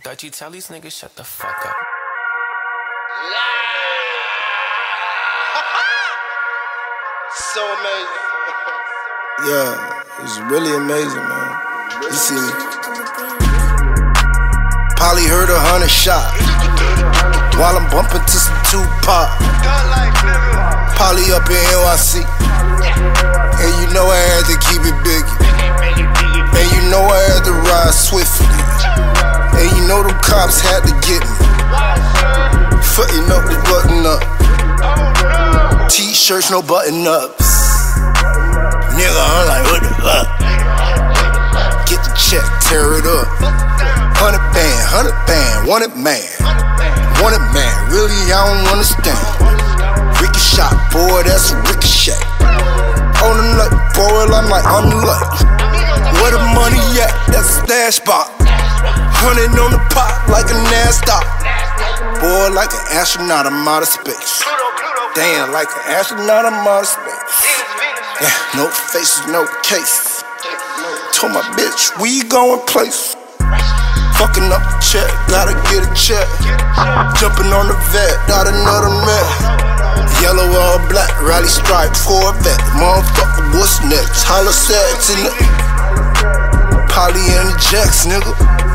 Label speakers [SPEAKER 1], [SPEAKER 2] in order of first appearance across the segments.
[SPEAKER 1] Dutchy, tell these niggas shut the fuck up.
[SPEAKER 2] So amazing.
[SPEAKER 3] Yeah, it's really amazing, man. You see me. Polly heard 100 shots while I'm bumping to some Tupac. Polly up in NYC, and you know I had to keep it big. And you know I had to ride swiftly. And you know them cops had to get me. Footing up the button up. T-shirts, no button ups. Nigga, I'm like, what the fuck? Get the check, tear it up. 100 band, want it man. Want it man, really I don't understand. Ricky shot, boy, that's a ricochet. On the nut, boy, I'm like, on the nut. Where the money at? That's a stash spot. 100 on the pot like a NASDAQ. Boy, like an astronaut, I'm out of space. Damn, like an astronaut, I'm out of space. Yeah, no faces, no cases. Told my bitch, we going place. Fucking up the check, gotta get a check. Jumping on the vet, not another man. Yellow all black, rally stripe, Corvette. Motherfucker, what's next? Holla sex in the Polly and the Jacks, nigga.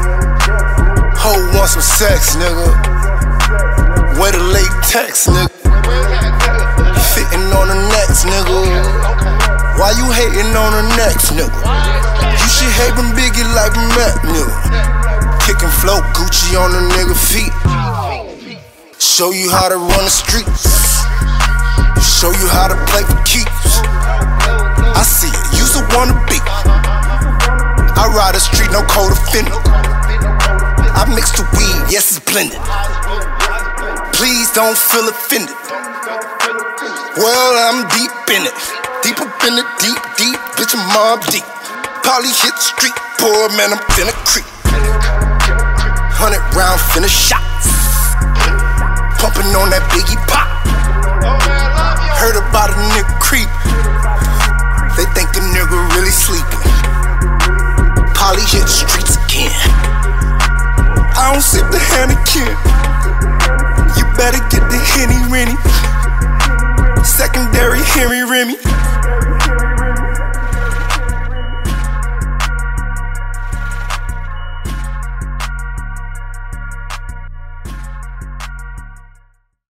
[SPEAKER 3] Ho want some sex, nigga. Wear the latex, nigga. Fitting on the next, nigga. Why you hating on the next, nigga? You should hate them Biggie like Mac, nigga. Kickin' flow Gucci on the nigga feet. Show you how to run the streets. Show you how to play for keeps. I see it, you's a wannabe. I ride the street, no code offender. I mix the weed, yes it's blended. Please don't feel offended. Well, I'm deep in it. Deep up in it, deep, bitch, I'm mob deep. Polly hit the street, poor man, I'm finna creep. 100 round finna shots. Pumping on that Biggie pop. Heard about a nigga creep. They think a nigga really sleeping. Polly hit the streets again. I don't sip the Heineken. You better get the Henny Renny. Secondary Henry Remy.